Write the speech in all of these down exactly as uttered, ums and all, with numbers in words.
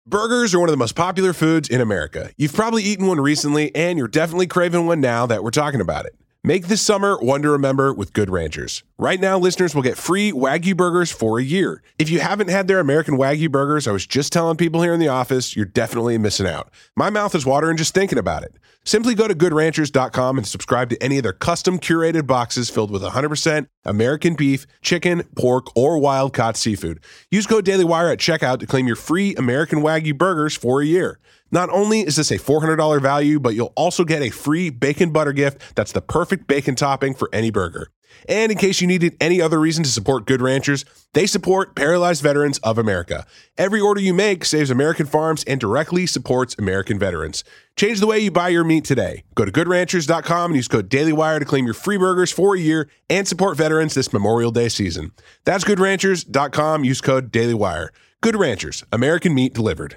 Burgers are one of the most popular foods in America. You've probably eaten one recently, and you're definitely craving one now that we're talking about it. Make this summer one to remember with Good Ranchers. Right now, listeners will get free Wagyu burgers for a year. If you haven't had their American Wagyu burgers, I was just telling people here in the office, you're definitely missing out. My mouth is watering just thinking about it. Simply go to good ranchers dot com and subscribe to any of their custom curated boxes filled with one hundred percent American beef, chicken, pork, or wild-caught seafood. Use code DailyWire at checkout to claim your free American Wagyu burgers for a year. Not only is this a four hundred dollars value, but you'll also get a free bacon butter gift that's the perfect bacon topping for any burger. And in case you needed any other reason to support Good Ranchers, they support Paralyzed Veterans of America. Every order you make saves American farms and directly supports American veterans. Change the way you buy your meat today. Go to good ranchers dot com and use code DailyWire to claim your free burgers for a year and support veterans this Memorial Day season. That's good ranchers dot com. Use code DailyWire. Good Ranchers, American meat delivered.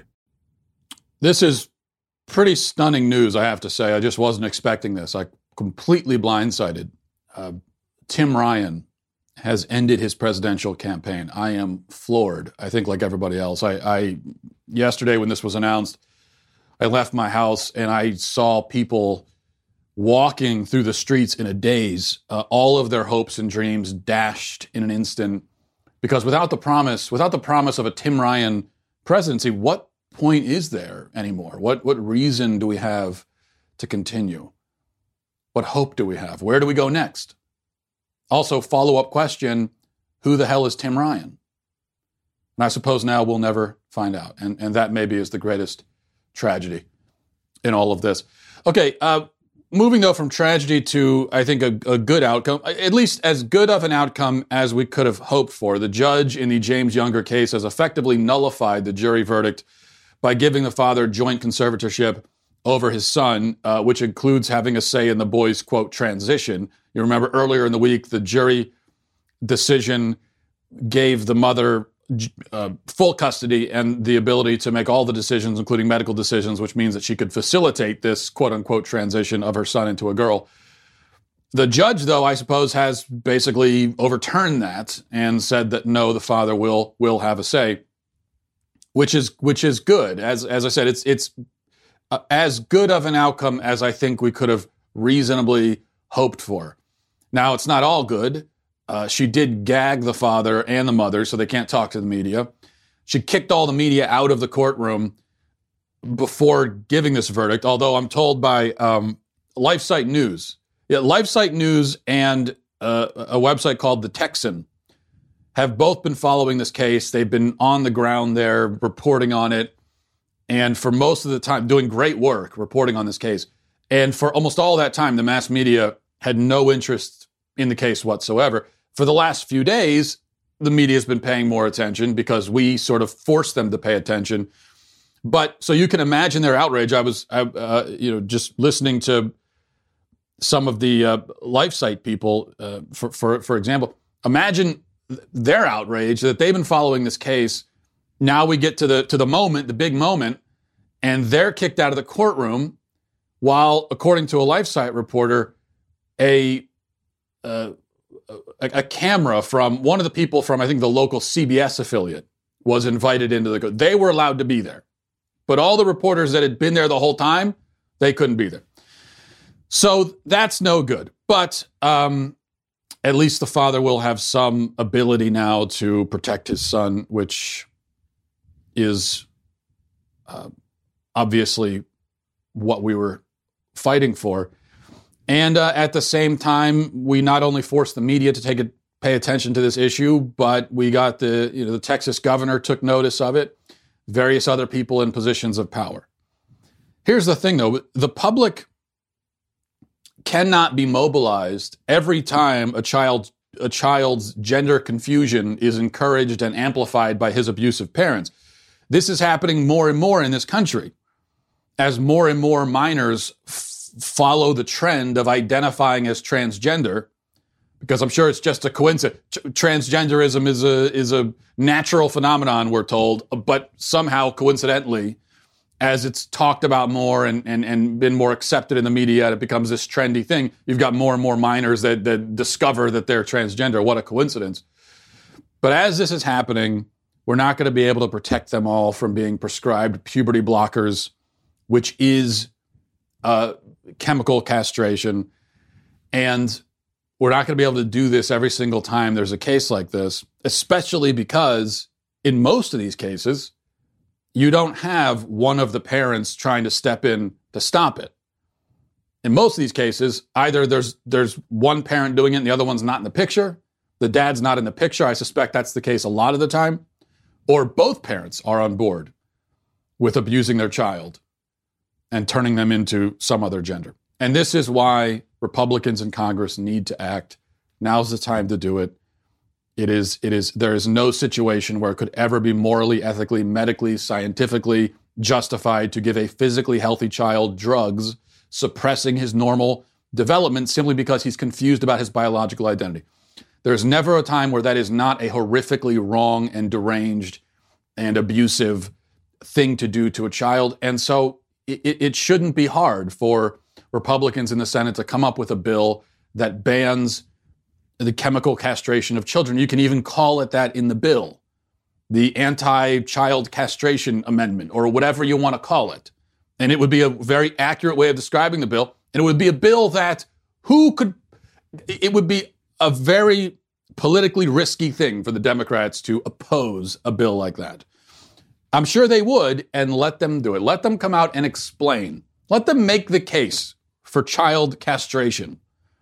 This is pretty stunning news, I have to say. I just wasn't expecting this. I completely blindsided. Uh, Tim Ryan has ended his presidential campaign. I am floored. I think like everybody else. I, I yesterday when this was announced, I left my house and I saw people walking through the streets in a daze. Uh, all of their hopes and dreams dashed in an instant. Because without the promise, without the promise of a Tim Ryan presidency, what point is there anymore? What what reason do we have to continue? What hope do we have? Where do we go next? Also, follow-up question, who the hell is Tim Ryan? And I suppose now we'll never find out. And, and that maybe is the greatest tragedy in all of this. Okay, uh, moving though from tragedy to, I think, a, a good outcome, at least as good of an outcome as we could have hoped for. The judge in the James Younger case has effectively nullified the jury verdict by giving the father joint conservatorship over his son, uh, which includes having a say in the boy's, quote, transition. You remember earlier in the week, the jury decision gave the mother uh, full custody and the ability to make all the decisions, including medical decisions, which means that she could facilitate this, quote unquote, transition of her son into a girl. The judge, though, I suppose, has basically overturned that and said that no, the father will will have a say, which is which is good. As as I said, it's it's uh, as good of an outcome as I think we could have reasonably hoped for. Now, it's not all good. Uh, she did gag the father and the mother, so they can't talk to the media. She kicked all the media out of the courtroom before giving this verdict, although I'm told by um, LifeSite News. Yeah, LifeSite News and uh, a website called The Texan have both been following this case. They've been on the ground there, reporting on it, and for most of the time, doing great work reporting on this case. And for almost all that time, the mass media had no interest in the case whatsoever. For the last few days, the media has been paying more attention because we sort of forced them to pay attention. But so you can imagine their outrage. I was, uh, you know, just listening to some of the uh, LifeSite people, uh, for, for for example. Imagine their outrage that they've been following this case. Now we get to the to the moment, the big moment, and they're kicked out of the courtroom. While, according to a LifeSite reporter, a, uh, a a camera from one of the people from, I think, the local C B S affiliate was invited into the court. They were allowed to be there. But all the reporters that had been there the whole time, they couldn't be there. So that's no good. But um, at least the father will have some ability now to protect his son, which is uh, obviously what we were fighting for. And uh, at the same time, we not only forced the media to take a, pay attention to this issue, but we got the, you know, the Texas governor took notice of it, various other people in positions of power. Here's the thing, though. The public cannot be mobilized every time a child a child's gender confusion is encouraged and amplified by his abusive parents. This is happening more and more in this country as more and more minors f- follow the trend of identifying as transgender, because I'm sure it's just a coincidence. Transgenderism is a is a natural phenomenon, we're told, but somehow coincidentally, as it's talked about more and, and, and been more accepted in the media, it becomes this trendy thing. You've got more and more minors that, that discover that they're transgender. What a coincidence. But as this is happening, We're not going to be able to protect them all from being prescribed puberty blockers, which is uh, chemical castration. And we're not going to be able to do this every single time there's a case like this, especially because in most of these cases, you don't have one of the parents trying to step in to stop it. In most of these cases, either there's there's one parent doing it and the other one's not in the picture, the dad's not in the picture, I suspect that's the case a lot of the time, or both parents are on board with abusing their child and turning them into some other gender. And this is why Republicans in Congress need to act. Now's the time to do it. It is, it is, there is no situation where it could ever be morally, ethically, medically, scientifically justified to give a physically healthy child drugs, suppressing his normal development simply because he's confused about his biological identity. There's never a time where that is not a horrifically wrong and deranged and abusive thing to do to a child. And so it, it shouldn't be hard for Republicans in the Senate to come up with a bill that bans the chemical castration of children. You can even call it that in the bill, the anti-child castration amendment, or whatever you want to call it. And it would be a very accurate way of describing the bill. And it would be a bill that who could, it would be a very politically risky thing for the Democrats to oppose a bill like that. I'm sure they would, and let them do it. Let them come out and explain. Let them make the case for child castration.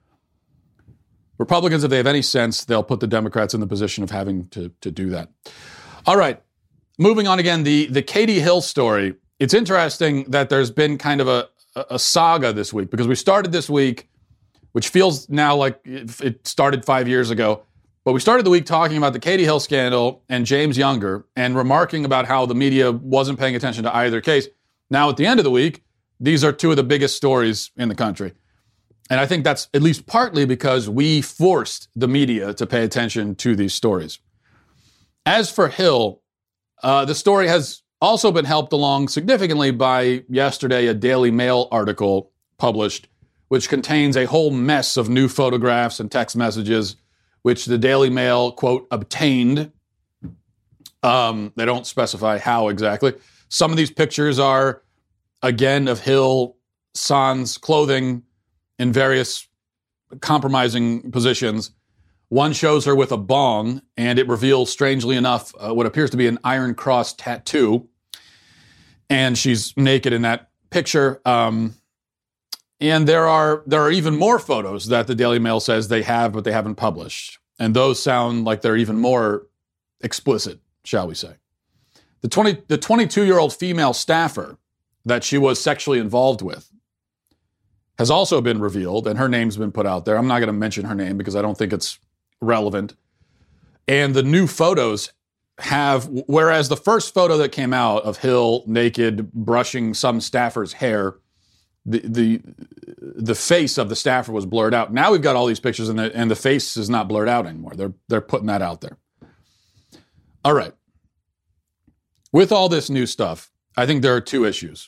Republicans, if they have any sense, they'll put the Democrats in the position of having to, to do that. All right. Moving on again, the, the Katie Hill story. It's interesting that there's been kind of a, a saga this week, because we started this week, which feels now like it started five years ago, but we started the week talking about the Katie Hill scandal and James Younger and remarking about how the media wasn't paying attention to either case. Now, at the end of the week, these are two of the biggest stories in the country. And I think that's at least partly because we forced the media to pay attention to these stories. As for Hill, uh, the story has also been helped along significantly by yesterday a Daily Mail article published, which contains a whole mess of new photographs and text messages, which the Daily Mail, quote, obtained. Um, they don't specify how exactly. Some of these pictures are, again, of Hill sans clothing in various compromising positions. One shows her with a bong, and it reveals, strangely enough, uh, what appears to be an Iron Cross tattoo. And she's naked in that picture. Um, and there are there are even more photos that the Daily Mail says they have, but they haven't published. And those sound like they're even more explicit, shall we say. The twenty the twenty-two-year-old female staffer that she was sexually involved with has also been revealed, and her name's been put out there. I'm not going to mention her name because I don't think it's relevant. And the new photos have, whereas the first photo that came out of Hill naked brushing some staffer's hair, the the the face of the staffer was blurred out. Now we've got all these pictures, and the, and the face is not blurred out anymore. They're they're putting that out there. All right. With all this new stuff, I think there are two issues.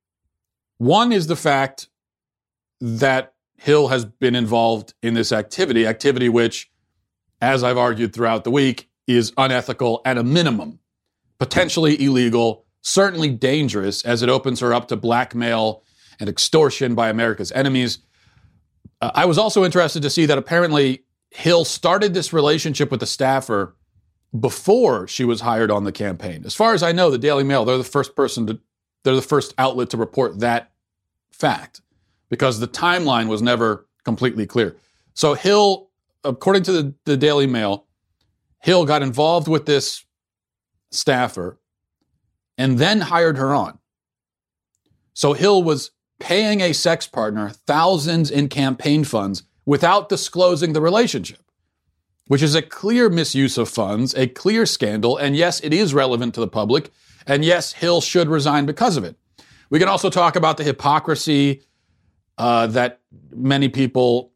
One is the fact that Hill has been involved in this activity, activity which, as I've argued throughout the week, is unethical at a minimum, potentially illegal, certainly dangerous, as it opens her up to blackmail and extortion by America's enemies. Uh, I was also interested to see that apparently Hill started this relationship with the staffer before she was hired on the campaign. As far as I know, the Daily Mail, they're the first person to, they're the first outlet to report that fact, because the timeline was never completely clear. So Hill, according to the, the Daily Mail, Hill got involved with this staffer and then hired her on. So Hill was paying a sex partner thousands in campaign funds without disclosing the relationship, which is a clear misuse of funds, a clear scandal, and yes, it is relevant to the public, and yes, Hill should resign because of it. We can also talk about the hypocrisy uh, that many people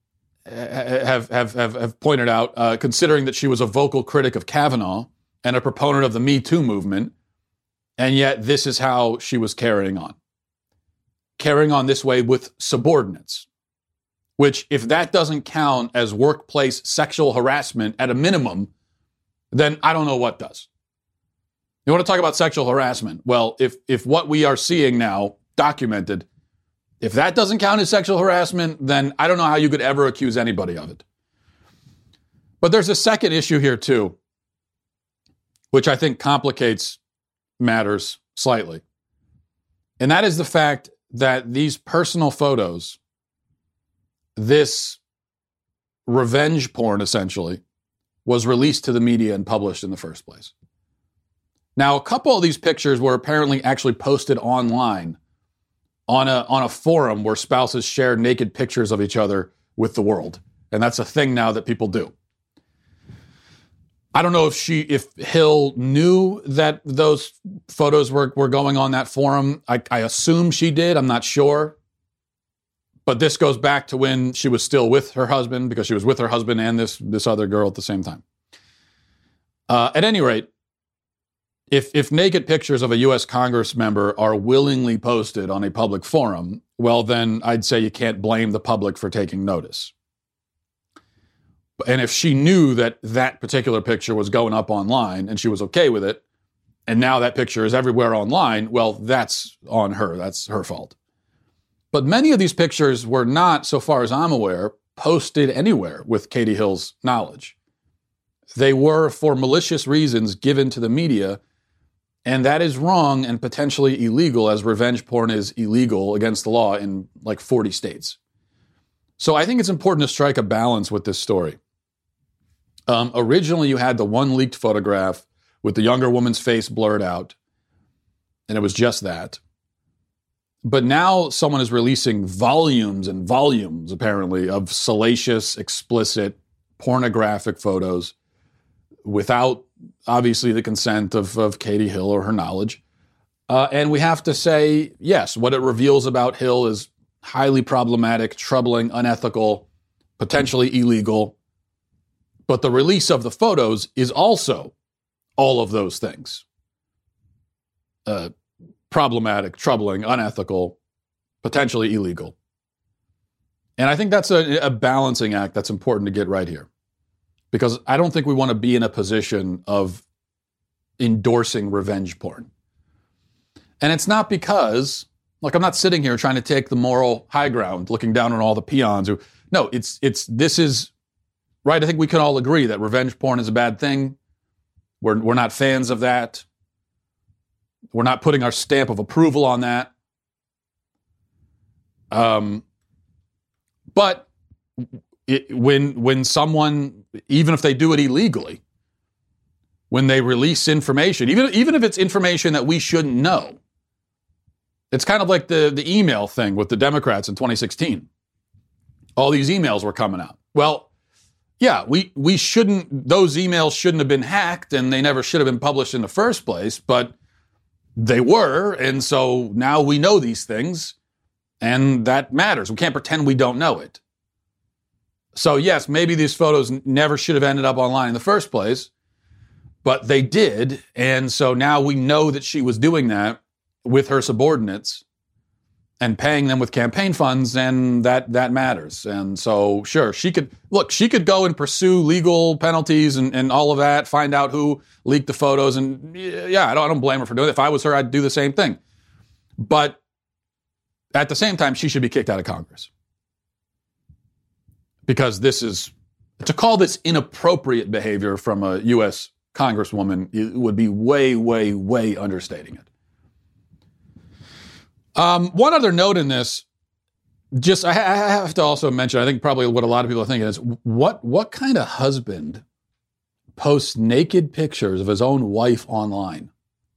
have have have, have pointed out, uh, considering that she was a vocal critic of Kavanaugh and a proponent of the Me Too movement, and yet this is how she was carrying on. Carrying on this way with subordinates, which, if that doesn't count as workplace sexual harassment at a minimum, then I don't know what does. You want to talk about sexual harassment? Well, if if what we are seeing now, documented, if that doesn't count as sexual harassment, then I don't know how you could ever accuse anybody of it. But there's a second issue here too, which I think complicates matters slightly. And that is the fact that these personal photos, this revenge porn essentially, was released to the media and published in the first place. Now, a couple of these pictures were apparently actually posted online on a on a forum where spouses shared naked pictures of each other with the world. And that's a thing now that people do. I don't know if she, if Hill knew that those photos were, were going on that forum. I, I assume she did. I'm not sure. But this goes back to when she was still with her husband, because she was with her husband and this, this other girl at the same time. Uh, at any rate, if, if naked pictures of a U S Congress member are willingly posted on a public forum, well, then I'd say you can't blame the public for taking notice. And if she knew that that particular picture was going up online and she was okay with it, and now that picture is everywhere online, well, that's on her. That's her fault. But many of these pictures were not, so far as I'm aware, posted anywhere with Katie Hill's knowledge. They were, for malicious reasons, given to the media, and that is wrong and potentially illegal, as revenge porn is illegal against the law in like forty states. So I think it's important to strike a balance with this story. Um, originally, you had the one leaked photograph with the younger woman's face blurred out, and it was just that. But now someone is releasing volumes and volumes, apparently, of salacious, explicit, pornographic photos without, obviously, the consent of, of Katie Hill or her knowledge. Uh, and we have to say, yes, what it reveals about Hill is highly problematic, troubling, unethical, potentially illegal. But the release of the photos is also all of those things. Uh, problematic, troubling, unethical, potentially illegal. And I think that's a, a balancing act that's important to get right here. Because I don't think we want to be in a position of endorsing revenge porn. And it's not because, like, I'm not sitting here trying to take the moral high ground, looking down on all the peons who, no, it's, it's, this is, right, I think we can all agree that revenge porn is a bad thing. We're, we're not fans of that. We're not putting our stamp of approval on that. Um, but it, when when someone, even if they do it illegally, when they release information, even, even if it's information that we shouldn't know, it's kind of like the, the email thing with the Democrats in twenty sixteen. All these emails were coming out. Well, yeah, we, we shouldn't, those emails shouldn't have been hacked and they never should have been published in the first place, but they were, and so now we know these things, and that matters. We can't pretend we don't know it. So yes, maybe these photos never should have ended up online in the first place, but they did, and so now we know that she was doing that with her subordinates and paying them with campaign funds, and that that matters. And so, sure, she could, look, she could go and pursue legal penalties and, and all of that, find out who leaked the photos, and yeah, I don't, I don't blame her for doing it. If I was her, I'd do the same thing. But at the same time, she should be kicked out of Congress. Because this is, to call this inappropriate behavior from a U S Congresswoman would be way, way, way understating it. Um, one other note in this, just I, I have to also mention, I think probably what a lot of people are thinking is, what what kind of husband posts naked pictures of his own wife online?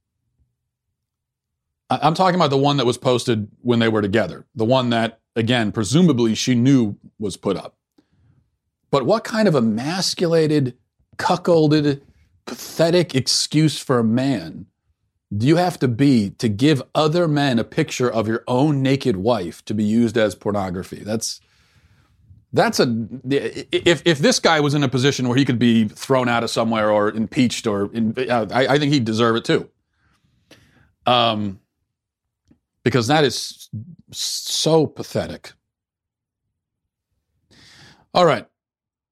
I, I'm talking about the one that was posted when they were together. The one that, again, presumably she knew was put up. But what kind of emasculated, cuckolded, pathetic excuse for a man do you have to be to give other men a picture of your own naked wife to be used as pornography? That's that's a if if this guy was in a position where he could be thrown out of somewhere or impeached or in, I, I think he'd deserve it too. Um, because that is so pathetic. All right.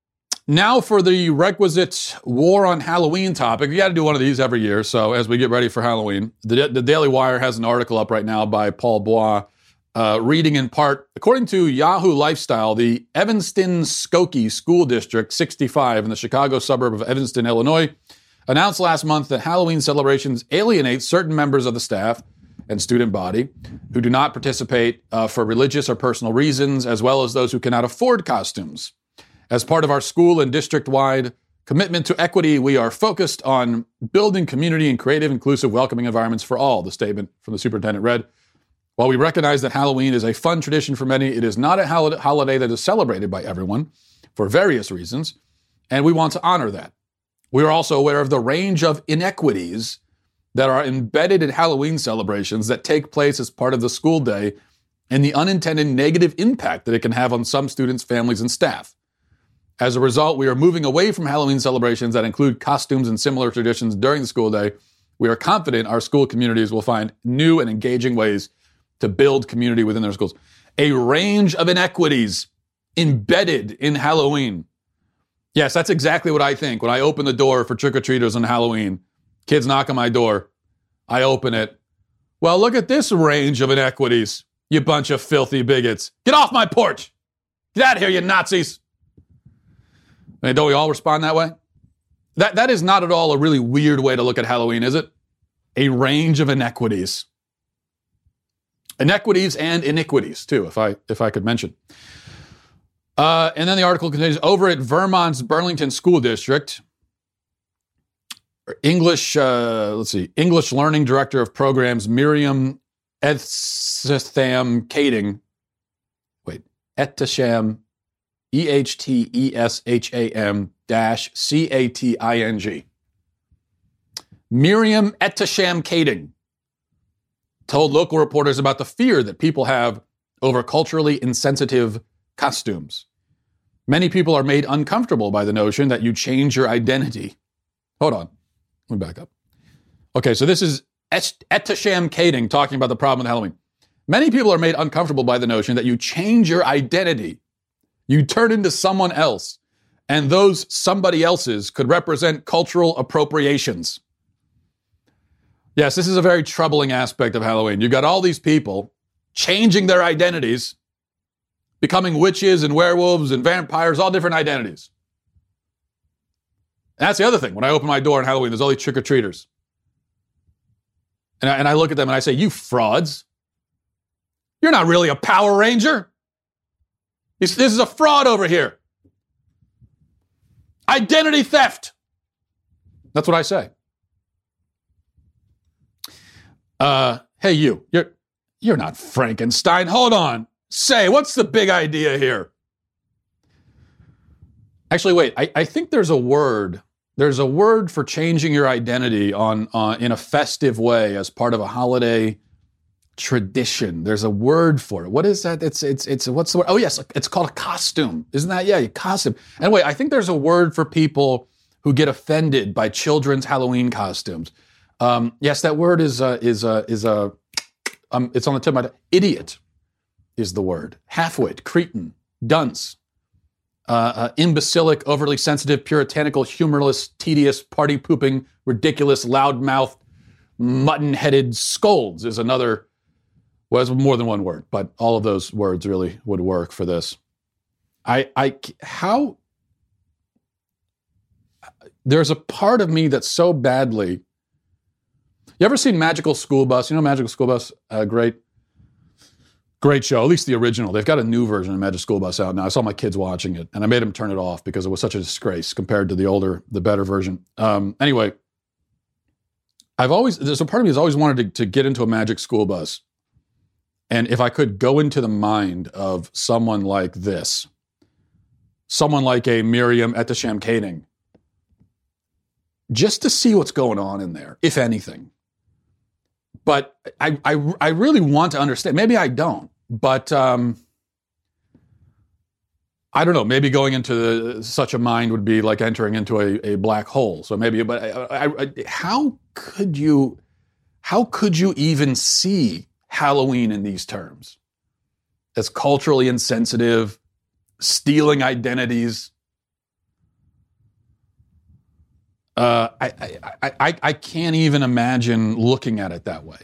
Now for the requisite war on Halloween topic. We got to do one of these every year. So as we get ready for Halloween, the, the Daily Wire has an article up right now by Paul Bois, uh, reading in part, according to Yahoo Lifestyle, the Evanston-Skokie School District sixty-five in the Chicago suburb of Evanston, Illinois, announced last month that Halloween celebrations alienate certain members of the staff and student body who do not participate uh, for religious or personal reasons, as well as those who cannot afford costumes. As part of our school and district-wide commitment to equity, we are focused on building community and creative, inclusive, welcoming environments for all, the statement from the superintendent read. While we recognize that Halloween is a fun tradition for many, it is not a hol- holiday that is celebrated by everyone for various reasons, and we want to honor that. We are also aware of the range of inequities that are embedded in Halloween celebrations that take place as part of the school day and the unintended negative impact that it can have on some students, families, and staff. As a result, we are moving away from Halloween celebrations that include costumes and similar traditions during the school day. We are confident our school communities will find new and engaging ways to build community within their schools. A range of inequities embedded in Halloween. Yes, that's exactly what I think. When I open the door for trick-or-treaters on Halloween, kids knock on my door, I open it. Well, look at this range of inequities, you bunch of filthy bigots. Get off my porch! Get out of here, you Nazis! I mean, don't we all respond that way? That that is not at all a really weird way to look at Halloween, is it? A range of inequities. Inequities and iniquities, too, if I if I could mention. Uh, and then the article continues, over at Vermont's Burlington School District, English, uh, let's see, English Learning Director of Programs, Miriam Ehtesham Kading, wait, Ehtesham, E H T E S H A M dash C A T I N G. Miriam Ehtesham Kading told local reporters about the fear that people have over culturally insensitive costumes. Many people are made uncomfortable by the notion that you change your identity. Hold on. Let me back up. Okay, so this is Ehtesham Kading talking about the problem with Halloween. Many people are made uncomfortable by the notion that you change your identity. You turn into someone else, and those somebody else's could represent cultural appropriations. Yes, this is a very troubling aspect of Halloween. You've got all these people changing their identities, becoming witches and werewolves and vampires, all different identities. And that's the other thing. When I open my door on Halloween, there's all these trick-or-treaters. And I, and I look at them and I say, you frauds. You're not really a Power Ranger. This, this is a fraud over here. Identity theft. That's what I say. Uh, hey, you. You're, you're not Frankenstein. Hold on. Say, what's the big idea here? Actually, wait. I, I think there's a word. There's a word for changing your identity on uh, in a festive way as part of a holiday tradition. There's a word for it. What is that? It's it's it's what's the word? Oh yes, it's called a costume. Isn't that? Yeah, a costume. Anyway, I think there's a word for people who get offended by children's Halloween costumes. Um, yes, that word is uh, is uh, is a uh, um, it's on the tip of my tongue. Idiot is the word. Halfwit, cretin, dunce. Uh, uh, imbecilic, overly sensitive, puritanical, humorless, tedious, party-pooping, ridiculous, loudmouthed, mutton-headed scolds is another, well, it's more than one word, but all of those words really would work for this. I, I, how, there's a part of me that's so badly, you ever seen Magical School Bus? You know Magical School Bus? Uh, great. Great show, at least the original. They've got a new version of Magic School Bus out now. I saw my kids watching it, and I made them turn it off because it was such a disgrace compared to the older, the better version. Um, anyway, I've always, there's a part of me that's always wanted to, to get into a Magic School Bus. And if I could go into the mind of someone like this, someone like a Miriam Ehtesham Kading, just to see what's going on in there, if anything. But I, I, I really want to understand. Maybe I don't, but um, I don't know. Maybe going into the, such a mind would be like entering into a, a black hole. So maybe, but I, I, I, how could you, how could you even see Halloween in these terms? As culturally insensitive, stealing identities. uh, I, I, I, I can't even imagine looking at it that way.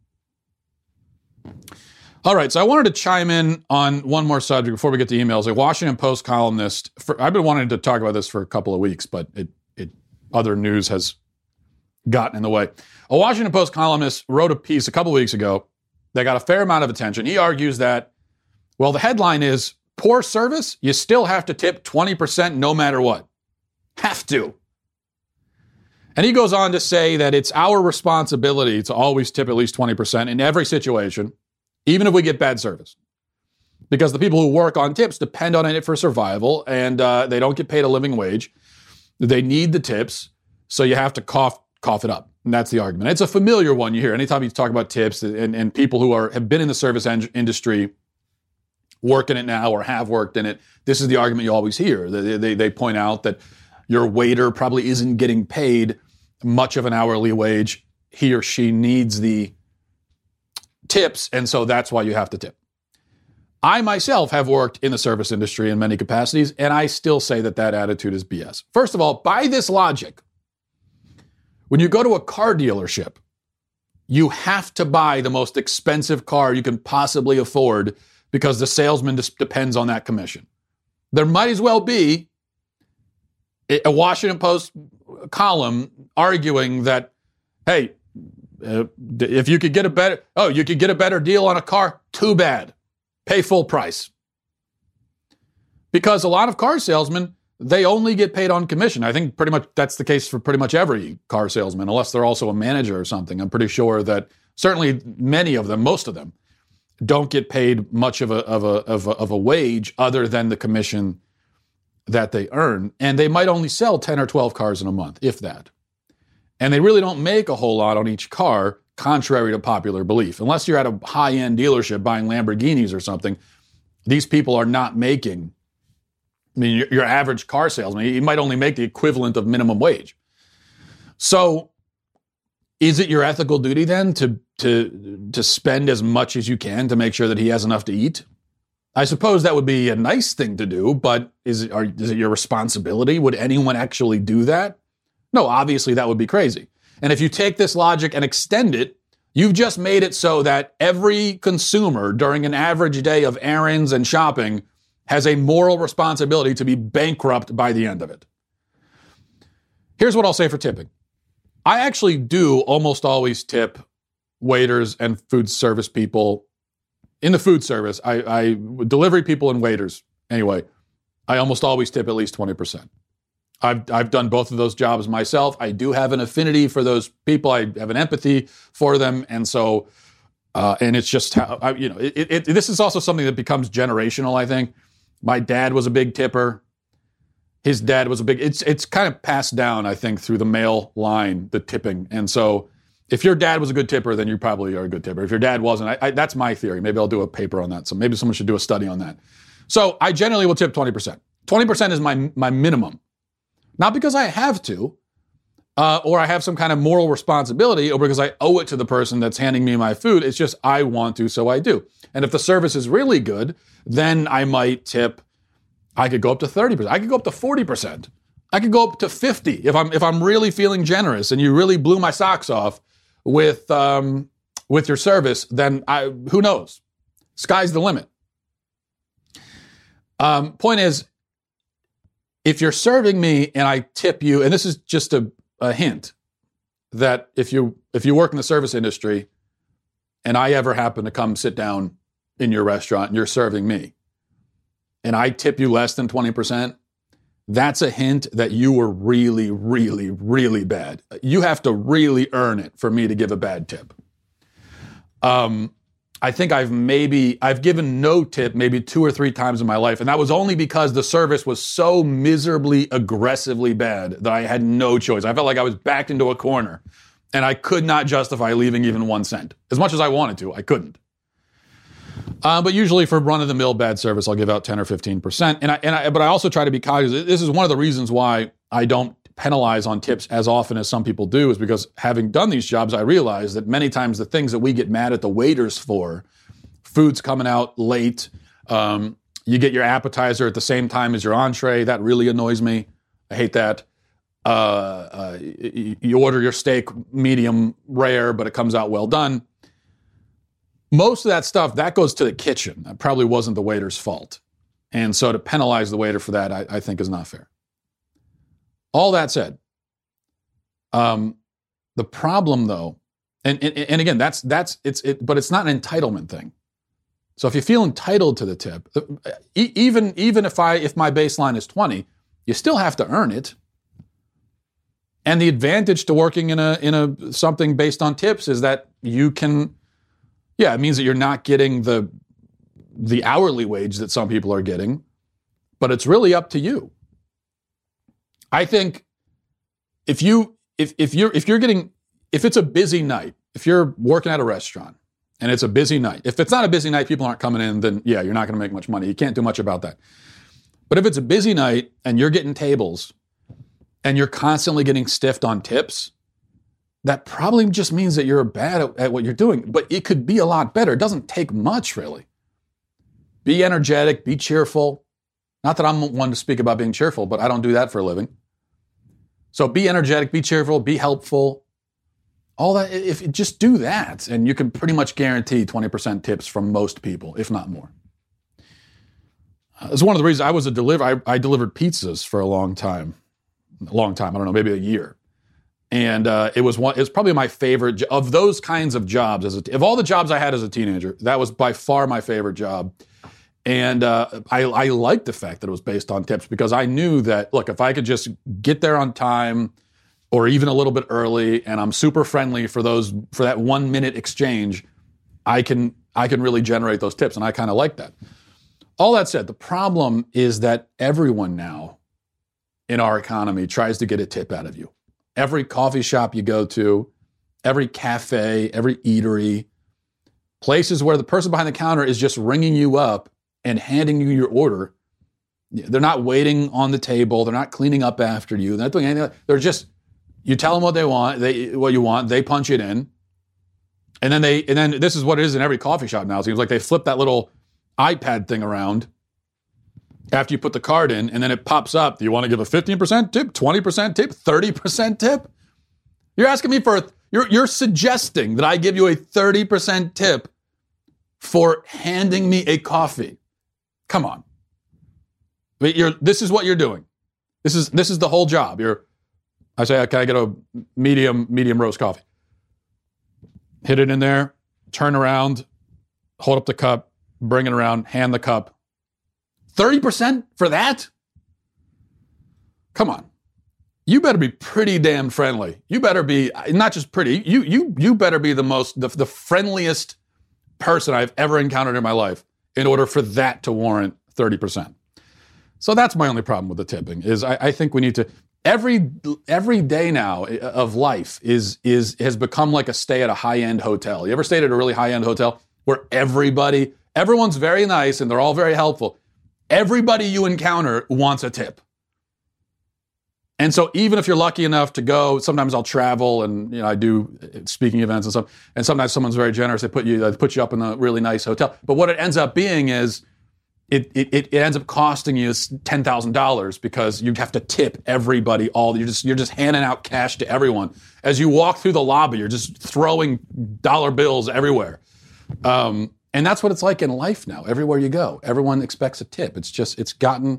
All right, so I wanted to chime in on one more subject before we get to emails. A Washington Post columnist, for, I've been wanting to talk about this for a couple of weeks, but it, it other news has gotten in the way. A Washington Post columnist wrote a piece a couple of weeks ago that got a fair amount of attention. He argues that, well, the headline is, poor service, you still have to tip twenty percent no matter what. Have to. And he goes on to say that it's our responsibility to always tip at least twenty percent in every situation, even if we get bad service. Because the people who work on tips depend on it for survival, and uh, they don't get paid a living wage. They need the tips, so you have to cough cough it up. And that's the argument. It's a familiar one you hear anytime you talk about tips, and, and people who are have been in the service en- industry, work in it now or have worked in it. This is the argument you always hear. They, they, they point out that your waiter probably isn't getting paid much of an hourly wage. He or she needs the tips, and so that's why you have to tip. I myself have worked in the service industry in many capacities, and I still say that that attitude is B S. First of all, by this logic, when you go to a car dealership, you have to buy the most expensive car you can possibly afford because the salesman just depends on that commission. There might as well be a Washington Post column arguing that, hey, uh, if you could get a better, oh, you could get a better deal on a car, too bad. Pay full price. Because a lot of car salesmen, they only get paid on commission. I think pretty much that's the case for pretty much every car salesman, unless they're also a manager or something. I'm pretty sure that certainly many of them, most of them, don't get paid much of a, of a, of a, of a wage other than the commission that they earn. And they might only sell ten or twelve cars in a month, if that. And they really don't make a whole lot on each car, contrary to popular belief. Unless you're at a high-end dealership buying Lamborghinis or something, these people are not making, I mean, your, your average car salesman, he might only make the equivalent of minimum wage. So is it your ethical duty then to, to, to spend as much as you can to make sure that he has enough to eat? I suppose that would be a nice thing to do, but is it, are, is it your responsibility? Would anyone actually do that? No, obviously that would be crazy. And if you take this logic and extend it, you've just made it so that every consumer during an average day of errands and shopping has a moral responsibility to be bankrupt by the end of it. Here's what I'll say for tipping. I actually do almost always tip waiters and food service people. In the food service, I, I delivery people and waiters, anyway, I almost always tip at least twenty percent. I've I've done both of those jobs myself. I do have an affinity for those people. I have an empathy for them, and so, uh, and it's just how I, you know. It, it, this is also something that becomes generational. I think my dad was a big tipper. His dad was a big. It's it's kind of passed down, I think, through the male line, the tipping, and so. If your dad was a good tipper, then you probably are a good tipper. If your dad wasn't, I, I, that's my theory. Maybe I'll do a paper on that. So maybe someone should do a study on that. So I generally will tip twenty percent. twenty percent is my my minimum. Not because I have to, uh, or I have some kind of moral responsibility, or because I owe it to the person that's handing me my food. It's just I want to, so I do. And if the service is really good, then I might tip. I could go up to thirty percent. I could go up to forty percent. I could go up to fifty if I'm if I'm really feeling generous and you really blew my socks off with um, with your service. Then I who knows? Sky's the limit. Um, point is, if you're serving me and I tip you, and this is just a, a hint that if you if you work in the service industry and I ever happen to come sit down in your restaurant and you're serving me and I tip you less than twenty percent, that's a hint that you were really, really, really bad. You have to really earn it for me to give a bad tip. Um, I think I've maybe, I've given no tip maybe two or three times in my life. And that was only because the service was so miserably, aggressively bad that I had no choice. I felt like I was backed into a corner and I could not justify leaving even one cent. As much as I wanted to, I couldn't. Uh, but usually for run-of-the-mill bad service, I'll give out ten or fifteen percent. And I, and I, but I also try to be cognizant. This is one of the reasons why I don't penalize on tips as often as some people do, is because having done these jobs, I realize that many times the things that we get mad at the waiters for, food's coming out late, um, you get your appetizer at the same time as your entree, that really annoys me. I hate that. uh, uh, you order your steak medium rare, but it comes out well done. Most of that stuff, that goes to the kitchen. That probably wasn't the waiter's fault. And so to penalize the waiter for that, I, I think is not fair. All that said, um, the problem though, and, and, and again, that's, that's, it's, it, but it's not an entitlement thing. So if you feel entitled to the tip, even, even if I, if my baseline is twenty, you still have to earn it. And the advantage to working in a, in a, something based on tips is that you can, yeah, it means that you're not getting the, the hourly wage that some people are getting, but it's really up to you. I think if you, if, if you're, if you're getting, if it's a busy night, if you're working at a restaurant and it's a busy night, if it's not a busy night, people aren't coming in, then yeah, you're not going to make much money. You can't do much about that. But if it's a busy night and you're getting tables and you're constantly getting stiffed on tips, that probably just means that you're bad at, at what you're doing, but it could be a lot better. It doesn't take much, really. Be energetic, be cheerful. Not that I'm one to speak about being cheerful, but I don't do that for a living. So be energetic, be cheerful, be helpful. All that, if you just do that, and you can pretty much guarantee twenty percent tips from most people, if not more. Uh, it's one of the reasons I was a deliver. I, I delivered pizzas for a long time. A long time, I don't know, maybe a year. And uh, it was one. It was probably my favorite of those kinds of jobs. As a, of all the jobs I had as a teenager, that was by far my favorite job. And uh, I, I liked the fact that it was based on tips because I knew that, look, if I could just get there on time or even a little bit early, and I'm super friendly for those for that one minute exchange, I can I can really generate those tips, and I kind of like that. All that said, the problem is that everyone now in our economy tries to get a tip out of you. Every coffee shop you go to, every cafe, every eatery, places where the person behind the counter is just ringing you up and handing you your order. They're not waiting on the table. They're not cleaning up after you. They're not doing anything. They're just, you tell them what they want, they what you want, they punch it in. And then they, and then this is what it is in every coffee shop now. It seems like they flip that little iPad thing around after you put the card in, and then it pops up. Do you want to give a fifteen percent tip, twenty percent tip, thirty percent tip? You're asking me for, a, you're, you're suggesting that I give you a thirty percent tip for handing me a coffee. Come on. You're, this is what you're doing. This is, this is the whole job. You're, I say, can I get a medium, medium roast coffee? Hit it in there, turn around, hold up the cup, bring it around, hand the cup. thirty percent for that? Come on. You better be pretty damn friendly. You better be, not just pretty, you you you better be the most, the, the friendliest person I've ever encountered in my life in order for that to warrant thirty percent. So that's my only problem with the tipping, is I, I think we need to, every every day now of life is is has become like a stay at a high-end hotel. You ever stayed at a really high-end hotel where everybody, everyone's very nice and they're all very helpful. Everybody you encounter wants a tip. And so even if you're lucky enough to go, sometimes I'll travel and, you know, I do speaking events and stuff, and sometimes someone's very generous. They put you, they put you up in a really nice hotel. But what it ends up being is it it, it ends up costing you ten thousand dollars because you have to tip everybody. All you're just you're just handing out cash to everyone. As you walk through the lobby, you're just throwing dollar bills everywhere. Um, and that's what it's like in life now. Everywhere you go, everyone expects a tip. It's just, it's gotten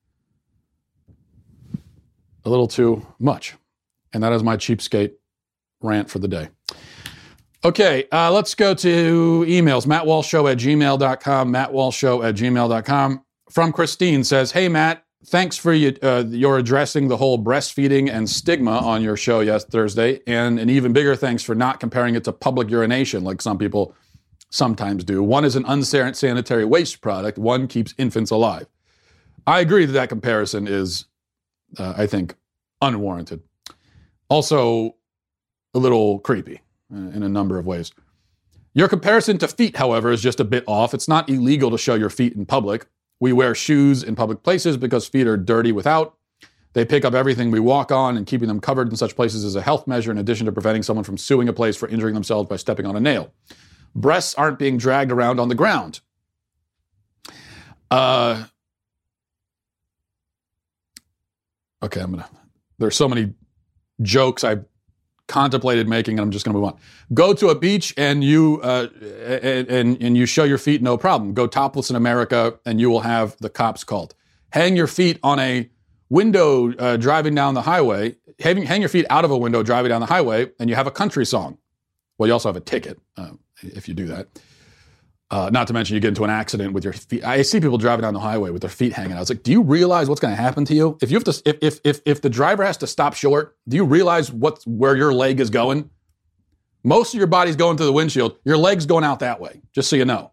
a little too much. And that is my cheapskate rant for the day. Okay, uh, let's go to emails. Matt Walsh Show at gmail dot com. Matt Walsh Show at gmail dot com. From Christine says, hey, Matt, thanks for you, uh, your addressing the whole breastfeeding and stigma on your show yes Thursday. And an even bigger thanks for not comparing it to public urination like some people sometimes do. One is an unsanitary waste product. One keeps infants alive. I agree that that comparison is, uh, I think, unwarranted. Also, a little creepy in a number of ways. Your comparison to feet, however, is just a bit off. It's not illegal to show your feet in public. We wear shoes in public places because feet are dirty without. They pick up everything we walk on, and keeping them covered in such places is a health measure in addition to preventing someone from suing a place for injuring themselves by stepping on a nail. Breasts aren't being dragged around on the ground. Uh, okay, I'm going to There's so many jokes I've contemplated making, and I'm just going to move on. Go to a beach and you uh, and and you show your feet, no problem. Go topless in America, and you will have the cops called. Hang your feet on a window uh, driving down the highway. Hang, hang your feet out of a window driving down the highway, and you have a country song. Well, you also have a ticket uh, if you do that. Uh, not to mention you get into an accident with your feet. I see people driving down the highway with their feet hanging out. It's like, do you realize what's going to happen to you? If you have to, if, if if if the driver has to stop short, do you realize what's where your leg is going? Most of your body's going through the windshield. Your leg's going out that way, just so you know.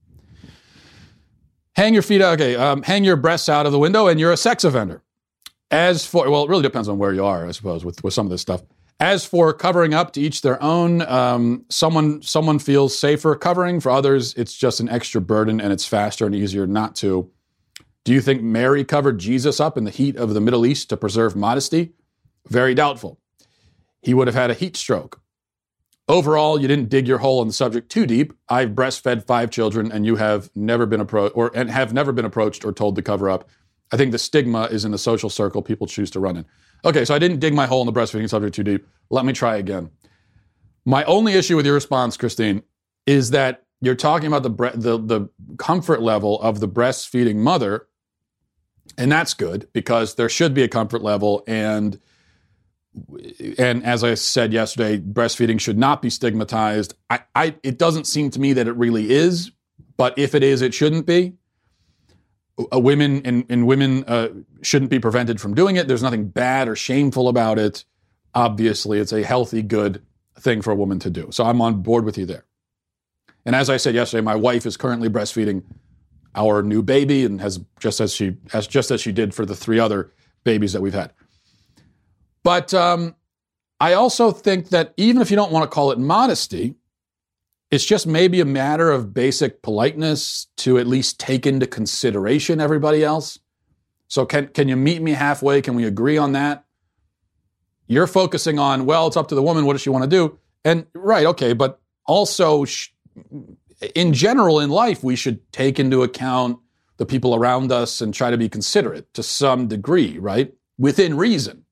Hang your feet out. Okay, um, hang your breasts out of the window, and you're a sex offender. As for, well, it really depends on where you are, I suppose, with, with some of this stuff. As for covering up, to each their own. Um, someone someone feels safer covering. For others, it's just an extra burden, and it's faster and easier not to. Do you think Mary covered Jesus up in the heat of the Middle East to preserve modesty? Very doubtful. He would have had a heat stroke. Overall, you didn't dig your hole in the subject too deep. I've breastfed five children, and you have never been approached, or and have never been approached or told to cover up. I think the stigma is in the social circle people choose to run in. Okay, so I didn't dig my hole in the breastfeeding subject too deep. Let me try again. My only issue with your response, Christine, is that you're talking about the bre- the, the comfort level of the breastfeeding mother, and that's good because there should be a comfort level, and and as I said yesterday, breastfeeding should not be stigmatized. I, I it doesn't seem to me that it really is, but if it is, it shouldn't be. Uh, women and, and women uh, shouldn't be prevented from doing it. There's nothing bad or shameful about it. Obviously, it's a healthy, good thing for a woman to do. So I'm on board with you there. And as I said yesterday, my wife is currently breastfeeding our new baby, and has just as she as just as she did for the three other babies that we've had. But um, I also think that even if you don't want to call it modesty, it's just maybe a matter of basic politeness to at least take into consideration everybody else. So can can you meet me halfway? Can we agree on that? You're focusing on, well, it's up to the woman. What does she want to do? And right, okay, but also sh- in general in life, we should take into account the people around us and try to be considerate to some degree, right? Within reason.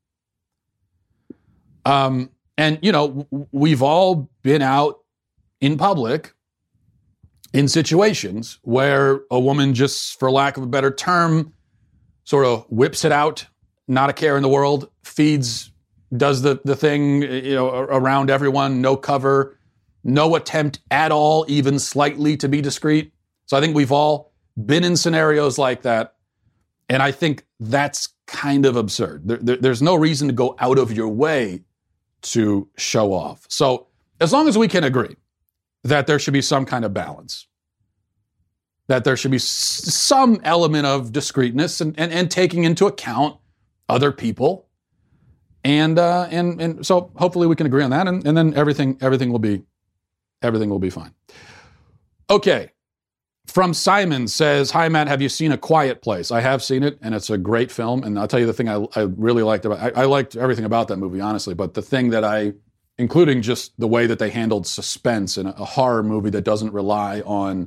Um, and, you know, w- we've all been out in public, in situations where a woman just, for lack of a better term, sort of whips it out, not a care in the world, feeds, does the, the thing, you know, around everyone, no cover, no attempt at all, even slightly, to be discreet. So I think we've all been in scenarios like that, and I think that's kind of absurd. There, there, there's no reason to go out of your way to show off. So as long as we can agree that there should be some kind of balance, that there should be s- some element of discreetness and, and, and taking into account other people. And uh, and and so hopefully we can agree on that, and, and then everything everything will be everything will be fine. Okay. From Simon says, hi, Matt, have you seen A Quiet Place? I have seen it, and it's a great film. And I'll tell you the thing I, I really liked about I, I liked everything about that movie, honestly. But the thing that I, including just the way that they handled suspense in a, a horror movie that doesn't rely on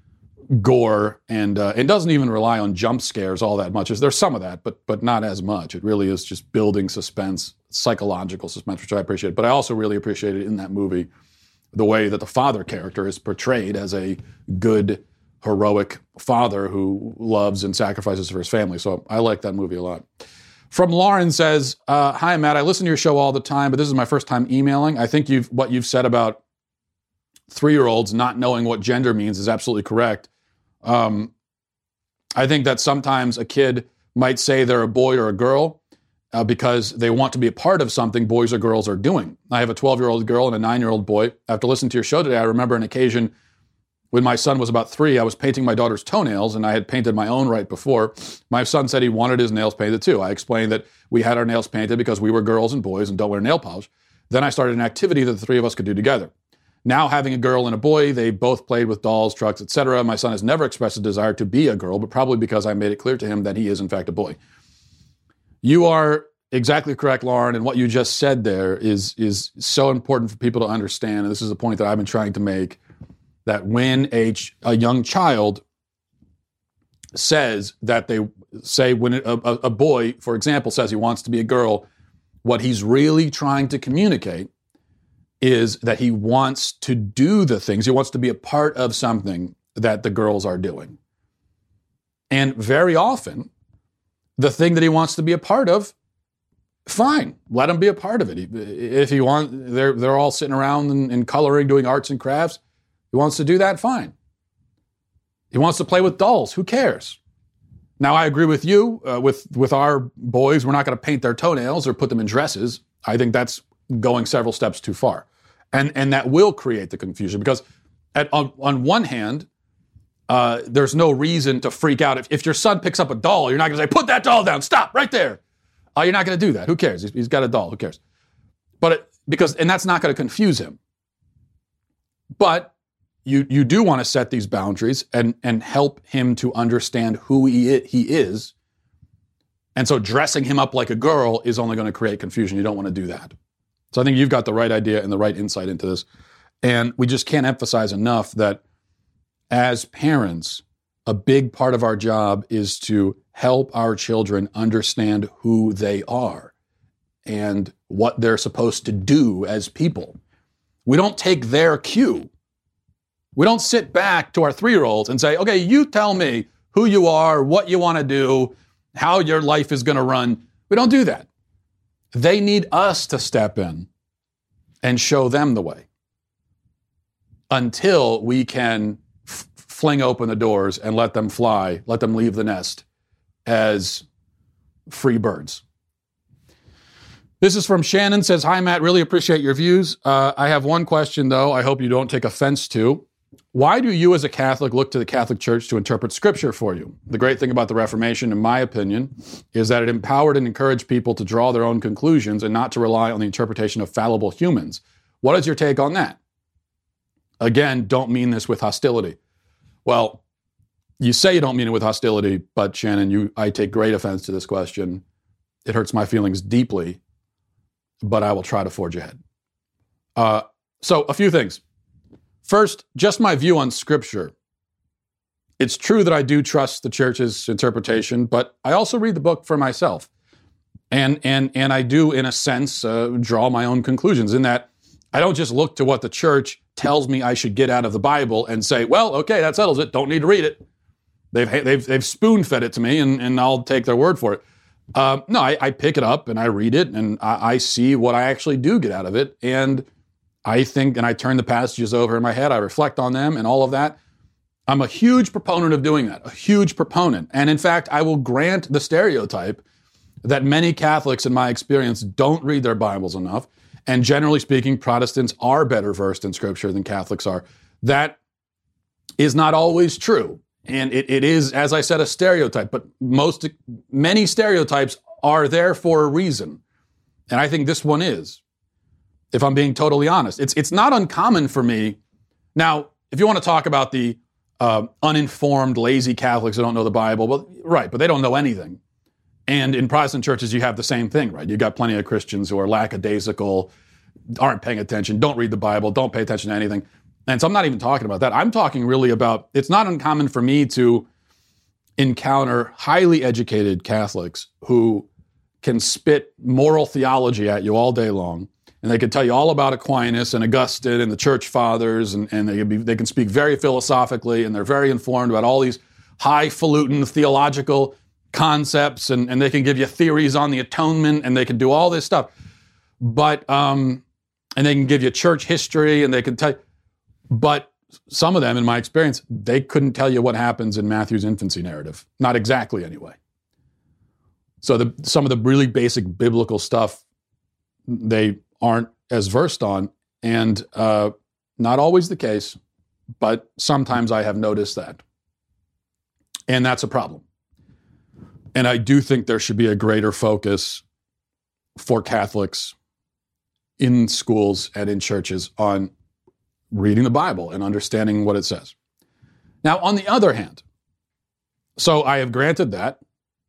gore and uh, it doesn't even rely on jump scares all that much. There's some of that, but but not as much. It really is just building suspense, psychological suspense, which I appreciate. But I also really appreciated in that movie the way that the father character is portrayed as a good, heroic father who loves and sacrifices for his family. So I like that movie a lot. From Lauren says, uh, hi, Matt, I listen to your show all the time, but this is my first time emailing. I think you've what you've said about three-year-olds not knowing what gender means is absolutely correct. Um, I think that sometimes a kid might say they're a boy or a girl uh, because they want to be a part of something boys or girls are doing. I have a twelve-year-old girl and a nine-year-old boy. After listening to your show today, I remember an occasion when my son was about three, I was painting my daughter's toenails, and I had painted my own right before. My son said he wanted his nails painted too. I explained that we had our nails painted because we were girls and boys and don't wear nail polish. Then I started an activity that the three of us could do together. Now, having a girl and a boy, they both played with dolls, trucks, et cetera. My son has never expressed a desire to be a girl, but probably because I made it clear to him that he is, in fact, a boy. You are exactly correct, Lauren, and what you just said there is, is so important for people to understand, and this is a point that I've been trying to make, that when a, ch- a young child says that they say when a, a, a boy, for example, says he wants to be a girl, what he's really trying to communicate is that he wants to do the things, he wants to be a part of something that the girls are doing. And very often, the thing that he wants to be a part of, fine, let him be a part of it. If he want, they're they're all sitting around and, and coloring, doing arts and crafts. He wants to do that, fine. He wants to play with dolls. Who cares? Now, I agree with you. Uh, with with our boys, we're not going to paint their toenails or put them in dresses. I think that's going several steps too far, and and that will create the confusion because, at on, on one hand, uh, there's no reason to freak out if if your son picks up a doll. You're not going to say, "Put that doll down. Stop right there." Uh, you're not going to do that. Who cares? He's, he's got a doll. Who cares? But it, because and that's not going to confuse him. But You you do want to set these boundaries and, and help him to understand who he, he is. And so dressing him up like a girl is only going to create confusion. You don't want to do that. So I think you've got the right idea and the right insight into this. And we just can't emphasize enough that as parents, a big part of our job is to help our children understand who they are and what they're supposed to do as people. We don't take their cue. We don't sit back to our three-year-olds and say, okay, you tell me who you are, what you want to do, how your life is going to run. We don't do that. They need us to step in and show them the way until we can f- fling open the doors and let them fly, let them leave the nest as free birds. This is from Shannon, says, hi, Matt, really appreciate your views. Uh, I have one question, though, I hope you don't take offense to. Why do you as a Catholic look to the Catholic Church to interpret Scripture for you? The great thing about the Reformation, in my opinion, is that it empowered and encouraged people to draw their own conclusions and not to rely on the interpretation of fallible humans. What is your take on that? Again, don't mean this with hostility. Well, you say you don't mean it with hostility, but Shannon, you, I take great offense to this question. It hurts my feelings deeply, but I will try to forge ahead. Uh, so, a few things. First, just my view on Scripture. It's true that I do trust the Church's interpretation, but I also read the book for myself. And and and I do, in a sense, uh, draw my own conclusions in that I don't just look to what the Church tells me I should get out of the Bible and say, well, okay, that settles it. Don't need to read it. They've they've they've spoon-fed it to me, and, and I'll take their word for it. Uh, no, I, I pick it up and I read it, and I, I see what I actually do get out of it, and I think, and I turn the passages over in my head, I reflect on them and all of that. I'm a huge proponent of doing that, a huge proponent. And in fact, I will grant the stereotype that many Catholics, in my experience, don't read their Bibles enough. And generally speaking, Protestants are better versed in Scripture than Catholics are. That is not always true. And it, it is, as I said, a stereotype, but most, many stereotypes are there for a reason. And I think this one is. If I'm being totally honest, it's it's not uncommon for me. Now, if you want to talk about the uh, uninformed, lazy Catholics who don't know the Bible, well, right, but they don't know anything. And in Protestant churches, you have the same thing, right? You've got plenty of Christians who are lackadaisical, aren't paying attention, don't read the Bible, don't pay attention to anything. And so I'm not even talking about that. I'm talking really about, it's not uncommon for me to encounter highly educated Catholics who can spit moral theology at you all day long. And they can tell you all about Aquinas and Augustine and the church fathers, and, and they, can be, they can speak very philosophically, and they're very informed about all these highfalutin theological concepts, and, and they can give you theories on the atonement, and they can do all this stuff. But, um, and they can give you church history, and they can tell you, but some of them, in my experience, they couldn't tell you what happens in Matthew's infancy narrative. Not exactly, anyway. So the, some of the really basic biblical stuff, they aren't as versed on, and uh, not always the case, but sometimes I have noticed that. And that's a problem. And I do think there should be a greater focus for Catholics in schools and in churches on reading the Bible and understanding what it says. Now, on the other hand, so I have granted that.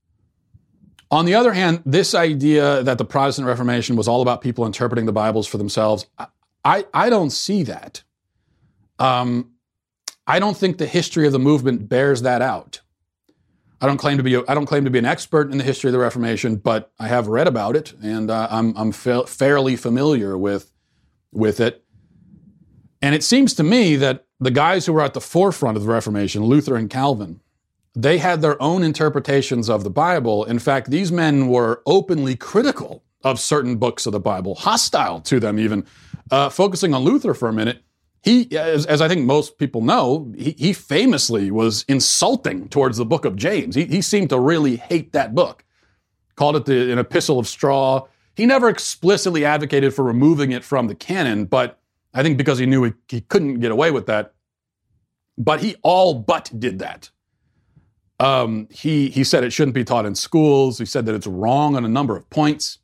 On the other hand, this idea that the Protestant Reformation was all about people interpreting the Bibles for themselves, I, I don't see that. Um, I don't think the history of the movement bears that out. I don't claim to be a, I don't claim to be an expert in the history of the Reformation, but I have read about it, and uh, I'm I'm fa- fairly familiar with with it. And it seems to me that the guys who were at the forefront of the Reformation, Luther and Calvin, they had their own interpretations of the Bible. In fact, these men were openly critical of certain books of the Bible, hostile to them even. Uh, focusing on Luther for a minute, he, as, as I think most people know, he, he famously was insulting towards the book of James. He, he seemed to really hate that book, called it the, an epistle of straw. He never explicitly advocated for removing it from the canon, but I think because he knew he, he couldn't get away with that. But he all but did that. Um, he, he said it shouldn't be taught in schools. He said that it's wrong on a number of points.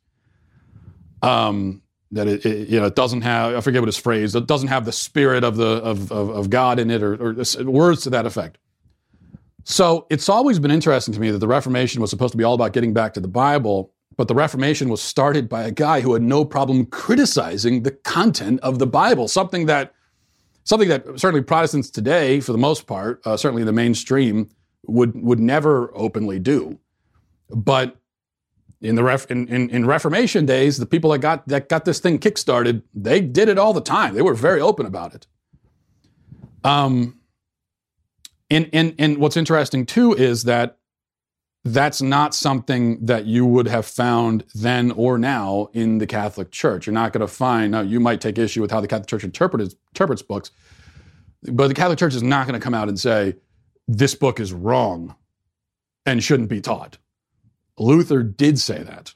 Um, that it, it, you know, it doesn't have, I forget what his phrase, it doesn't have the spirit of the of, of, of God in it, or, or words to that effect. So it's always been interesting to me that the Reformation was supposed to be all about getting back to the Bible, but the Reformation was started by a guy who had no problem criticizing the content of the Bible, something that something that certainly Protestants today, for the most part, uh, certainly the mainstream, would would never openly do. But in the ref, in, in, in Reformation days, the people that got that got this thing kickstarted, they did it all the time. They were very open about it. Um, and and and what's interesting too is that that's not something that you would have found then or now in the Catholic Church. You're not going to find. Now, you might take issue with how the Catholic Church interprets interprets books, but the Catholic Church is not going to come out and say this book is wrong and shouldn't be taught. Luther did say that.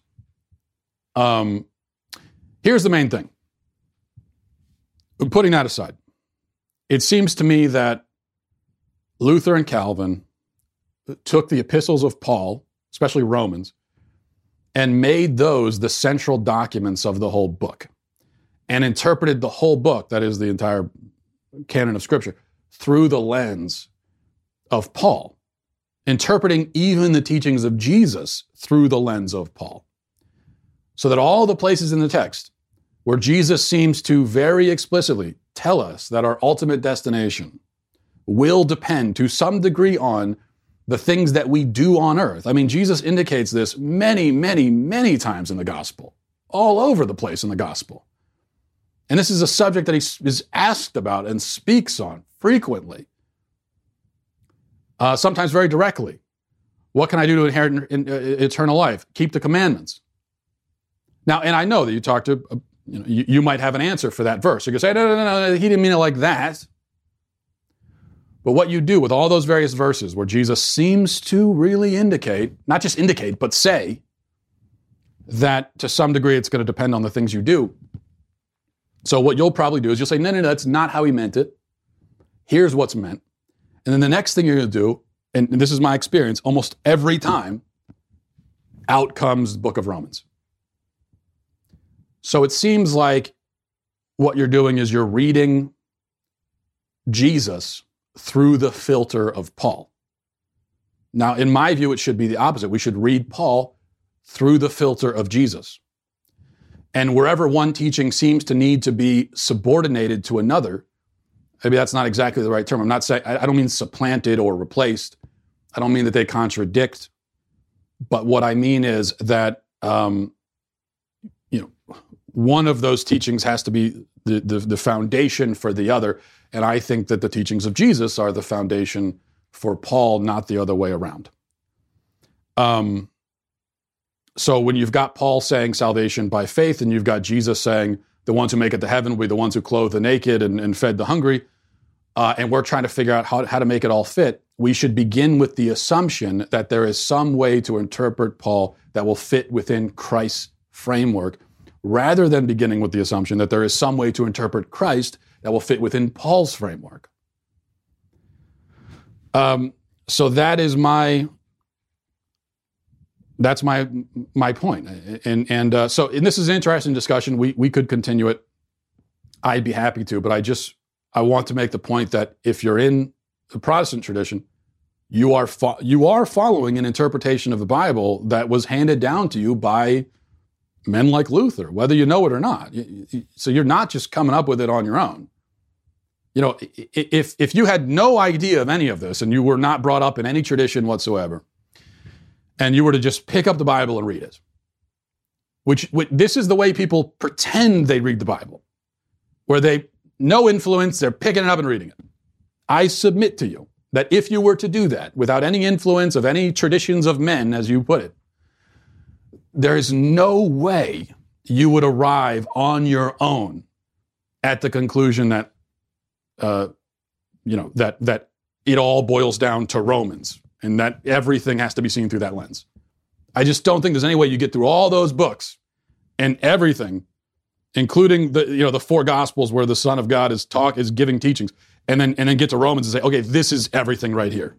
Um, here's the main thing. Putting that aside, it seems to me that Luther and Calvin took the epistles of Paul, especially Romans, and made those the central documents of the whole book, and interpreted the whole book, that is the entire canon of Scripture, through the lens of Paul, interpreting even the teachings of Jesus through the lens of Paul. So that all the places in the text where Jesus seems to very explicitly tell us that our ultimate destination will depend to some degree on the things that we do on earth. I mean, Jesus indicates this many, many, many times in the gospel, all over the place in the gospel. And this is a subject that he is asked about and speaks on frequently. Uh, sometimes very directly. What can I do to inherit in, in, uh, eternal life? Keep the commandments. Now, and I know that you talk to, uh, you know, you, you might have an answer for that verse. You can say, no, no, no, no, he didn't mean it like that. But what you do with all those various verses where Jesus seems to really indicate, not just indicate, but say that to some degree it's going to depend on the things you do. So what you'll probably do is you'll say, no, no, no, that's not how he meant it. Here's what's meant. And then the next thing you're going to do, and this is my experience, almost every time, out comes the book of Romans. So it seems like what you're doing is you're reading Jesus through the filter of Paul. Now, in my view, it should be the opposite. We should read Paul through the filter of Jesus. And wherever one teaching seems to need to be subordinated to another, maybe that's not exactly the right term. I'm not saying, I don't mean supplanted or replaced. I don't mean that they contradict. But what I mean is that, um, you know, one of those teachings has to be the, the, the foundation for the other. And I think that the teachings of Jesus are the foundation for Paul, not the other way around. Um, so when you've got Paul saying salvation by faith, and you've got Jesus saying the ones who make it to heaven will be the ones who clothe the naked and, and fed the hungry, uh, and we're trying to figure out how, how to make it all fit, we should begin with the assumption that there is some way to interpret Paul that will fit within Christ's framework, rather than beginning with the assumption that there is some way to interpret Christ that will fit within Paul's framework. Um, so that is my, that's my my point. And and uh, so, and this is an interesting discussion. We we could continue it. I'd be happy to, but I just, I want to make the point that if you're in the Protestant tradition, you are fo- you are following an interpretation of the Bible that was handed down to you by men like Luther, whether you know it or not. So you're not just coming up with it on your own. You know, if if you had no idea of any of this and you were not brought up in any tradition whatsoever, and you were to just pick up the Bible and read it, which, which this is the way people pretend they read the Bible, where they, no influence, they're picking it up and reading it. I submit to you that if you were to do that without any influence of any traditions of men, as you put it, there is no way you would arrive on your own at the conclusion that, uh, you know, that that it all boils down to Romans and that everything has to be seen through that lens. I just don't think there's any way you get through all those books and everything, including the you know the four Gospels where the Son of God is talk is giving teachings, and then and then get to Romans and say, okay, this is everything right here.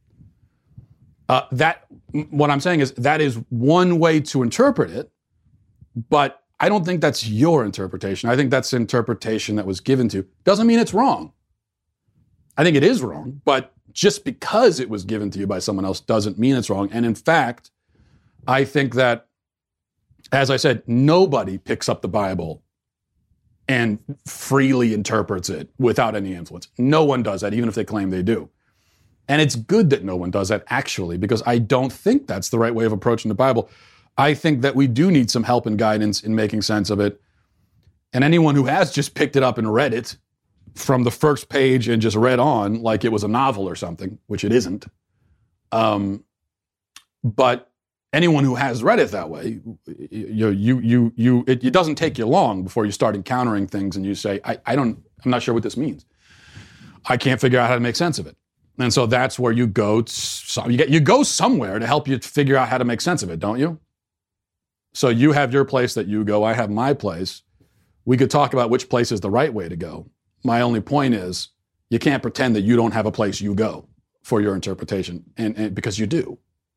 Uh, that what I'm saying is that is one way to interpret it, but I don't think that's your interpretation. I think that's interpretation that was given to. Doesn't mean it's wrong. I think it is wrong, but just because it was given to you by someone else doesn't mean it's wrong. And in fact, I think that, as I said, nobody picks up the Bible and freely interprets it without any influence. No one does that, even if they claim they do. And it's good that no one does that, actually, because I don't think that's the right way of approaching the Bible. I think that we do need some help and guidance in making sense of it. And anyone who has just picked it up and read it from the first page and just read on like it was a novel or something, which it isn't. Um, but anyone who has read it that way, you you you you it, it doesn't take you long before you start encountering things and you say, I, I don't, I'm not sure what this means. I can't figure out how to make sense of it. And so that's where you go. To, you get you go somewhere to help you figure out how to make sense of it, don't you? So you have your place that you go. I have my place. We could talk about which place is the right way to go. My only point is you can't pretend that you don't have a place you go for your interpretation, and, and because you do,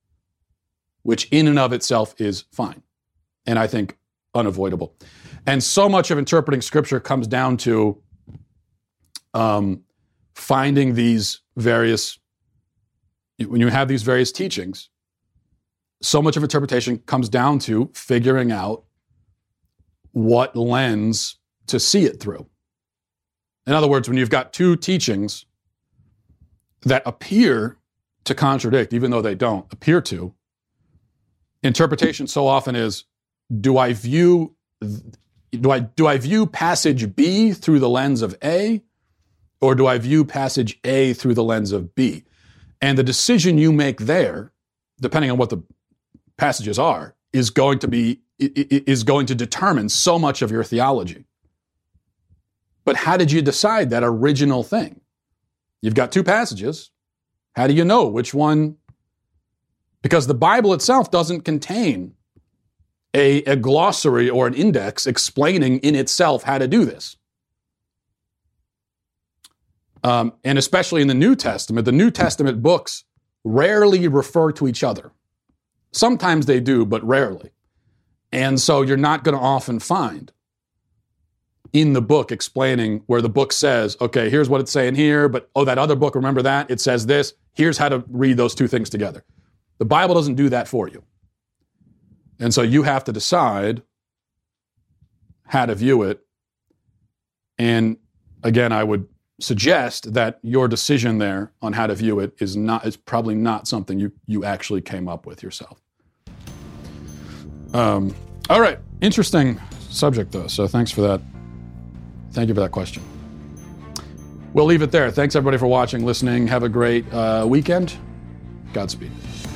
which in and of itself is fine, and I think unavoidable. And so much of interpreting Scripture comes down to um, finding these various, when you have these various teachings, so much of interpretation comes down to figuring out what lens to see it through. In other words, when you've got two teachings that appear to contradict, even though they don't appear to, interpretation so often is, do I view do I do I view passage B through the lens of A, or do I view passage A through the lens of B? And the decision you make there, depending on what the passages are, is going to be is going to determine so much of your theology. But how did you decide that original thing? You've got two passages. How do you know which one? Because the Bible itself doesn't contain a, a glossary or an index explaining in itself how to do this. Um, and especially in the New Testament, the New Testament books rarely refer to each other. Sometimes they do, but rarely. And so you're not going to often find in the book explaining where the book says, okay, here's what it's saying here, but oh, that other book, remember that? It says this. Here's how to read those two things together. The Bible doesn't do that for you. And so you have to decide how to view it. And again, I would suggest that your decision there on how to view it is not is probably not something you, you actually came up with yourself. Um, all right. Interesting subject, though. So thanks for that. Thank you for that question. We'll leave it there. Thanks, everybody, for watching, listening. Have a great uh, weekend. Godspeed.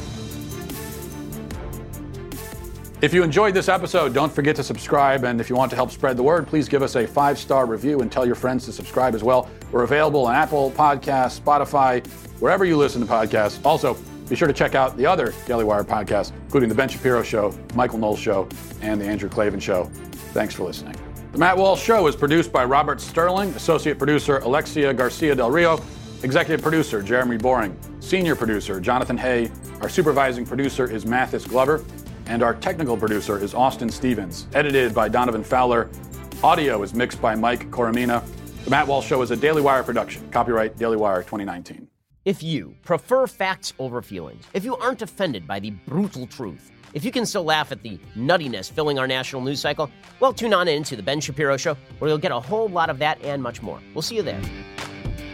If you enjoyed this episode, don't forget to subscribe. And if you want to help spread the word, please give us a five-star review and tell your friends to subscribe as well. We're available on Apple Podcasts, Spotify, wherever you listen to podcasts. Also, be sure to check out the other Daily Wire podcasts, including The Ben Shapiro Show, Michael Knowles Show, and The Andrew Klavan Show. Thanks for listening. The Matt Walsh Show is produced by Robert Sterling, Associate Producer Alexia Garcia Del Rio, Executive Producer Jeremy Boring, Senior Producer Jonathan Hay, our Supervising Producer is Mathis Glover, and our Technical Producer is Austin Stevens. Edited by Donovan Fowler. Audio is mixed by Mike Coromina. The Matt Walsh Show is a Daily Wire production. Copyright Daily Wire twenty nineteen. If you prefer facts over feelings, if you aren't offended by the brutal truth, if you can still laugh at the nuttiness filling our national news cycle, well, tune on in to The Ben Shapiro Show, where you'll get a whole lot of that and much more. We'll see you there.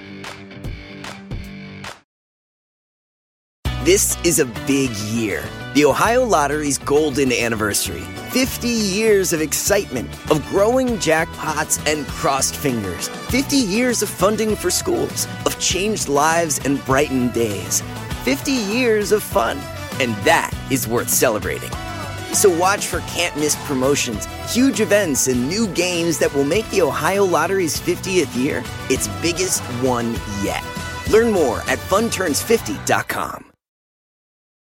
This is a big year. The Ohio Lottery's golden anniversary. fifty years of excitement, of growing jackpots and crossed fingers. fifty years of funding for schools, of changed lives and brightened days. fifty years of fun. And that is worth celebrating. So watch for can't-miss promotions, huge events, and new games that will make the Ohio Lottery's fiftieth year its biggest one yet. Learn more at fun turns fifty dot com.